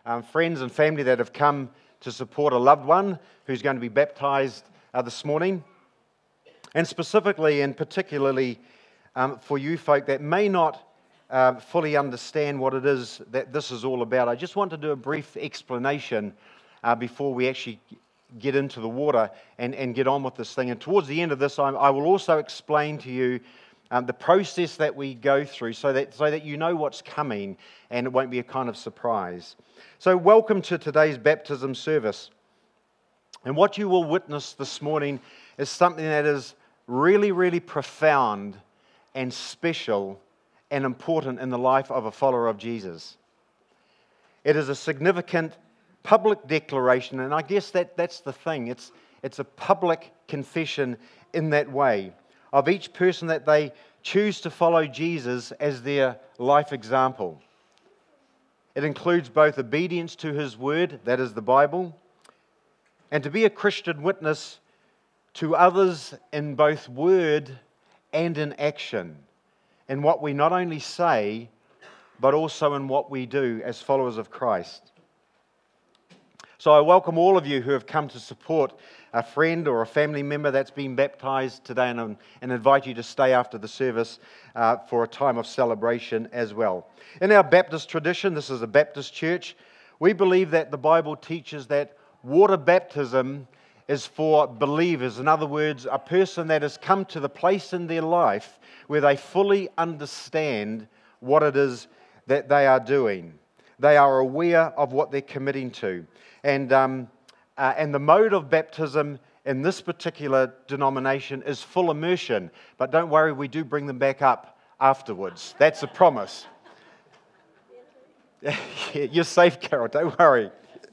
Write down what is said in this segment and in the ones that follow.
friends and family that have come to support a loved one who's going to be baptized this morning. And specifically and particularly for you folk that may not fully understand what it is that this is all about, I just want to do a brief explanation before we actually get into the water and get on with this thing. And towards the end of this, I will also explain to you the process that we go through so that you know what's coming and it won't be a kind of surprise. So welcome to today's baptism service. And what you will witness this morning is something that is really, really profound and special and important in the life of a follower of Jesus. It is a significant public declaration, and I guess that's the thing. It's a public confession in that way of each person that they choose to follow Jesus as their life example. It includes both obedience to His Word, that is the Bible, and to be a Christian witness to others in both word and in action, in what we not only say, but also in what we do as followers of Christ. So I welcome all of you who have come to support a friend or a family member that's been baptized today and invite you to stay after the service for a time of celebration as well. In our Baptist tradition, this is a Baptist church, we believe that the Bible teaches that water baptism is for believers. In other words, a person that has come to the place in their life where they fully understand what it is that they are doing. They are aware of what they're committing to. And the mode of baptism in this particular denomination is full immersion. But don't worry, we do bring them back up afterwards. That's a promise. You're safe, Carol, don't worry.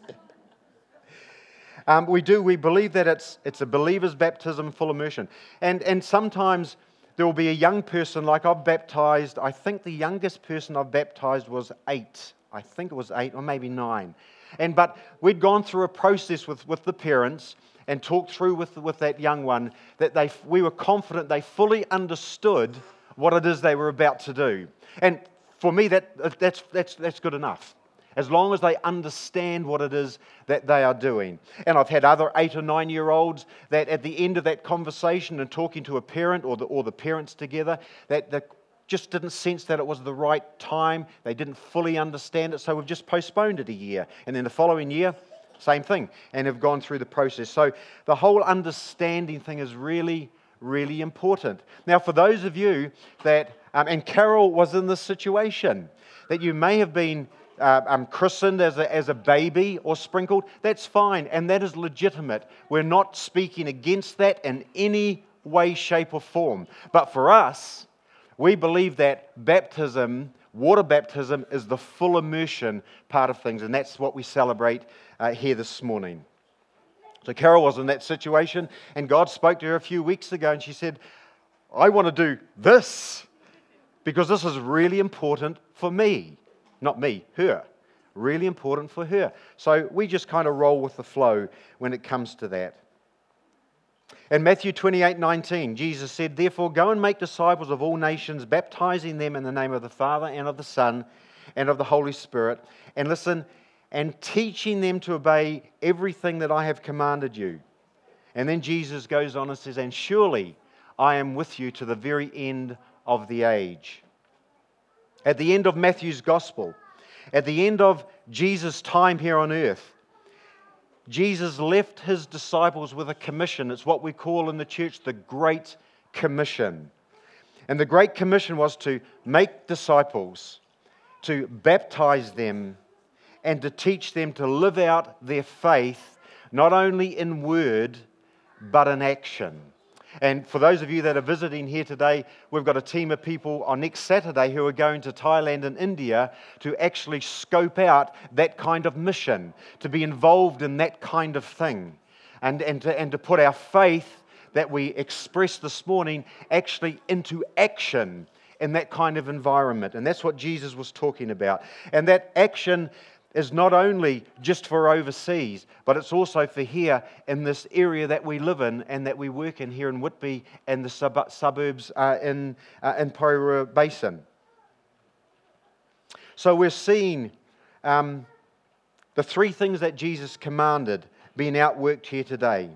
We believe that it's a believer's baptism, full immersion. And sometimes there will be a young person, like I've baptized, I think the youngest person I've baptized was 8. I think it was 8 or maybe 9. But we'd gone through a process with the parents and talked through with that young one that we were confident they fully understood what it is they were about to do. And for me, that's good enough, as long as they understand what it is that they are doing. And I've had other 8 or 9-year-olds that at the end of that conversation and talking to a parent or the parents together, that just didn't sense that it was the right time. They didn't fully understand it, so we've just postponed it a year. And then the following year, same thing, and have gone through the process. So the whole understanding thing is really, really important. Now, for those of you that, and Carol was in this situation, that you may have been christened as a baby or sprinkled, that's fine, and that is legitimate. We're not speaking against that in any way, shape, or form. But for us, we believe that baptism, water baptism, is the full immersion part of things, and that's what we celebrate here this morning. So Carol was in that situation, and God spoke to her a few weeks ago, and she said, I want to do this, because this is really important for me. Not me, her. Really important for her. So we just kind of roll with the flow when it comes to that. In Matthew 28:19, Jesus said, Therefore go and make disciples of all nations, baptizing them in the name of the Father and of the Son and of the Holy Spirit. And listen, and teaching them to obey everything that I have commanded you. And then Jesus goes on and says, And surely I am with you to the very end of the age. At the end of Matthew's Gospel, at the end of Jesus' time here on earth, Jesus left His disciples with a commission. It's what we call in the church the Great Commission. And the Great Commission was to make disciples, to baptize them, and to teach them to live out their faith, not only in word, but in action. And for those of you that are visiting here today, we've got a team of people on next Saturday who are going to Thailand and India to actually scope out that kind of mission, to be involved in that kind of thing, and to put our faith that we expressed this morning actually into action in that kind of environment. And that's what Jesus was talking about. And that action is not only just for overseas, but it's also for here in this area that we live in and that we work in here in Whitby and the suburbs in Porirua Basin. So we're seeing the three things that Jesus commanded being outworked here today.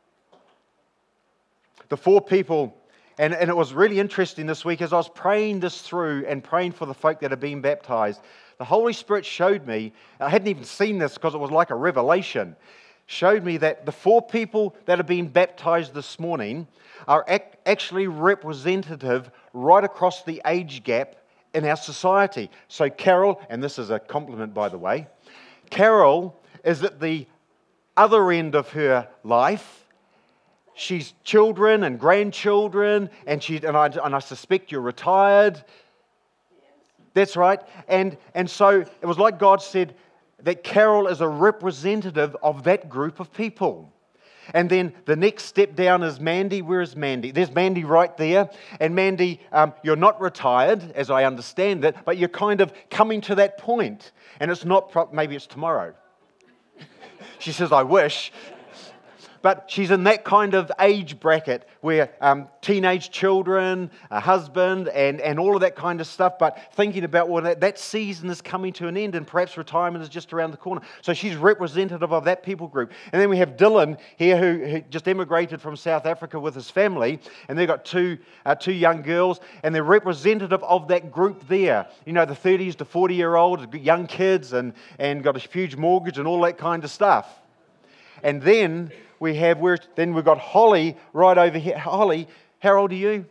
The four people, and it was really interesting this week as I was praying this through and praying for the folk that are being baptized. The Holy Spirit showed me, I hadn't even seen this because it was like a revelation, showed me that the four people that are being baptized this morning are actually representative right across the age gap in our society. So Carol, and this is a compliment by the way, Carol is at the other end of her life. She's children and grandchildren, and I suspect you're retired. That's right. And so it was like God said that Carol is a representative of that group of people. And then the next step down is Mandy. Where is Mandy? There's Mandy right there. And Mandy, you're not retired, as I understand it, but you're kind of coming to that point. And it's not, maybe it's tomorrow. She says, I wish. But she's in that kind of age bracket where teenage children, a husband, and all of that kind of stuff, but thinking about, well, that season is coming to an end and perhaps retirement is just around the corner. So she's representative of that people group. And then we have Dylan here who just emigrated from South Africa with his family, and they've got two young girls, and they're representative of that group there. You know, the 30s to 40-year-olds, young kids, and got a huge mortgage and all that kind of stuff. And then we've got Holly right over here. Holly, how old are you?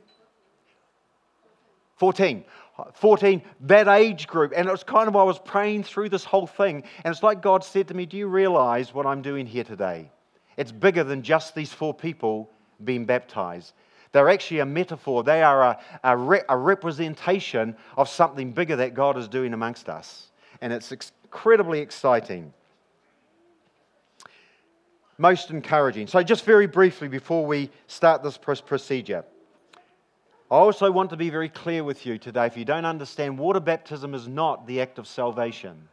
14. 14, that age group. And it was kind of, I was praying through this whole thing, and it's like God said to me, do you realize what I'm doing here today? It's bigger than just these four people being baptized. They're actually a metaphor. They are a representation of something bigger that God is doing amongst us. And it's incredibly exciting. Most encouraging. So just very briefly before we start this procedure, I also want to be very clear with you today. If you don't understand, water baptism is not the act of salvation.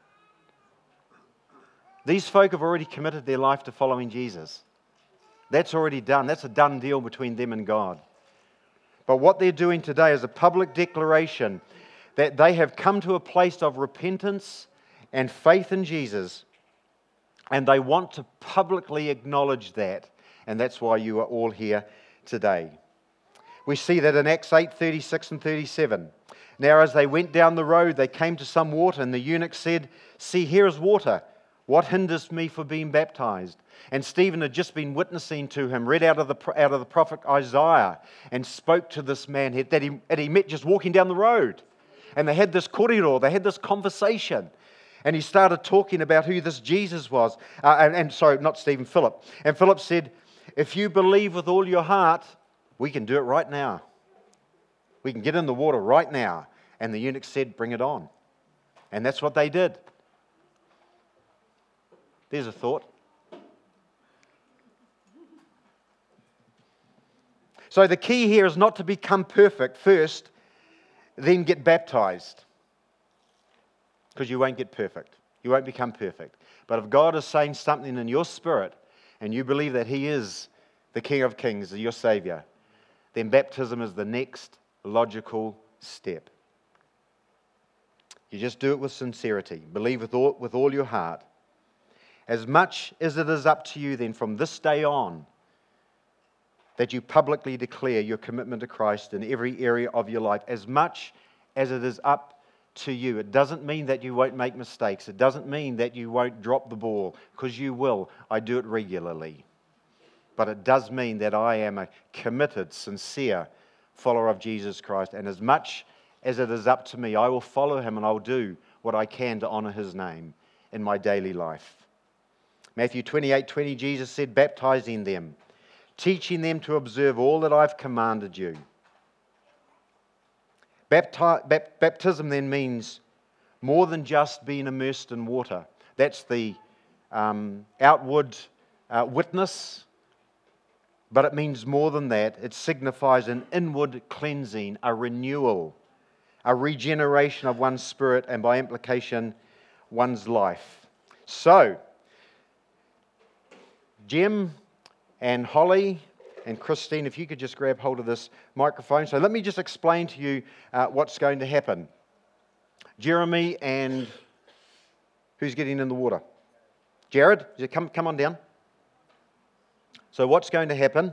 These folk have already committed their life to following Jesus. That's already done. That's a done deal between them and God. But what they're doing today is a public declaration that they have come to a place of repentance and faith in Jesus. And they want to publicly acknowledge that. And that's why you are all here today. We see that in Acts 8:36 and 37. Now as they went down the road, they came to some water, and the eunuch said, see, here is water. What hinders me for being baptized? And Stephen had just been witnessing to him, read out of the prophet Isaiah, and spoke to this man that he met just walking down the road. And they had this corridor, they had this conversation. And he started talking about who this Jesus was. Philip. And Philip said, if you believe with all your heart, we can do it right now. We can get in the water right now. And the eunuch said, bring it on. And that's what they did. There's a thought. So the key here is not to become perfect first, then get baptized. Because you won't get perfect. You won't become perfect. But if God is saying something in your spirit, and you believe that He is the King of Kings, your Savior, then baptism is the next logical step. You just do it with sincerity. Believe with all your heart. As much as it is up to you then from this day on, that you publicly declare your commitment to Christ in every area of your life, as much as it is up to you. It doesn't mean that you won't make mistakes. It doesn't mean that you won't drop the ball, because you will. I do it regularly. But it does mean that I am a committed, sincere follower of Jesus Christ. And as much as it is up to me, I will follow Him and I'll do what I can to honor His name in my daily life. Matthew 28:20, Jesus said, baptizing them, teaching them to observe all that I've commanded you. Baptism then means more than just being immersed in water. That's the outward witness, but it means more than that. It signifies an inward cleansing, a renewal, a regeneration of one's spirit, and by implication, one's life. So, Jim and Holly and Christine, if you could just grab hold of this microphone. So let me just explain to you what's going to happen. Jeremy and who's getting in the water? Jared, come on down. So what's going to happen